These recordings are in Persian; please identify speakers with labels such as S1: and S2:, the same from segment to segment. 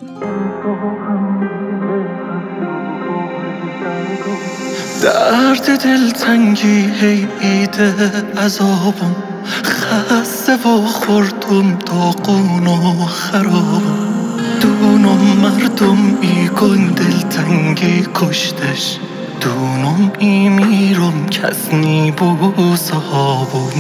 S1: درد دلتنگی هی ایده عذابم، خسته و خوردم داغون و خرابم. دونم مردم ای کن دلتنگی کشتش، دونم ای میرم کس نی بو صحابم.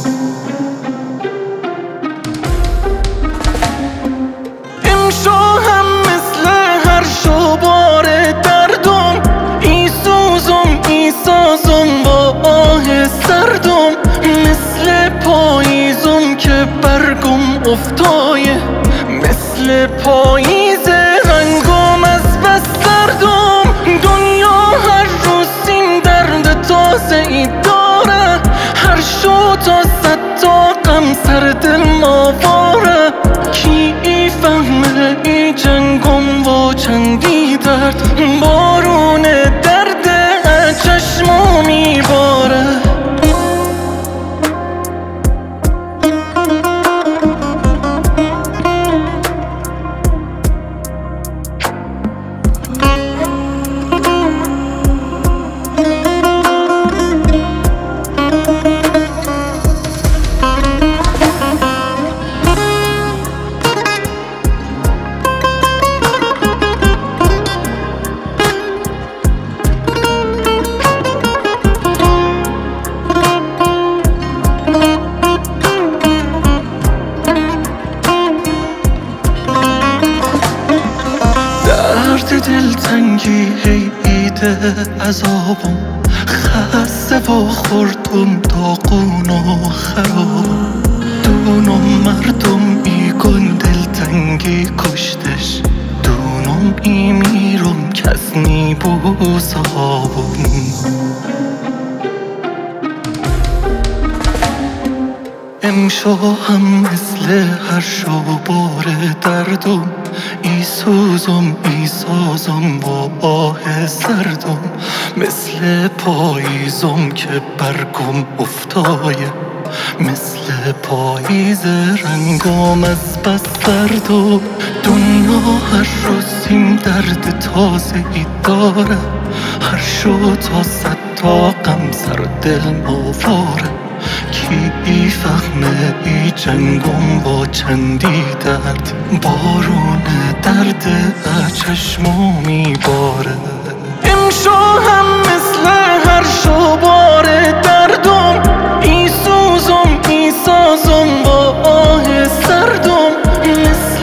S1: امشو هم مثل هر شو بار دردم، ای سوزم ای سازم با آه سردم. مثل پاییزم که برگم افتایه، مثل پاییز رنگم از بس سردم. دنیا هر روز این درد تازه ای داره، هر شو تا صد تا غم سر دل ماواره. کی ای فهمه ای جنگم و چندی درد، بارون درد چشمو میباره. دلتنگی هی ایده عذابم، خسته و خوردم داغون و خرابم. دونم مردم ای کن دلتنگی کشتش، دونم ای میرم کس نی بو صحابم. امشو هم مثل هر شو بار دردم، ای سوزم ای سازم با آه سردم. مثل پاییزم که برگم افتایه، مثل پاییز رنگم از بس سردم. دنیا هر روز این درد تازه ای داره، هر شو تا صد تا غم سر دل ماواره. کی ای فهمه ای جنگم با چندی درد، بارون درد چشمو میباره. امشو هم مثل هر شو بار دردم، ای سوزم ای سازم با آه سردم.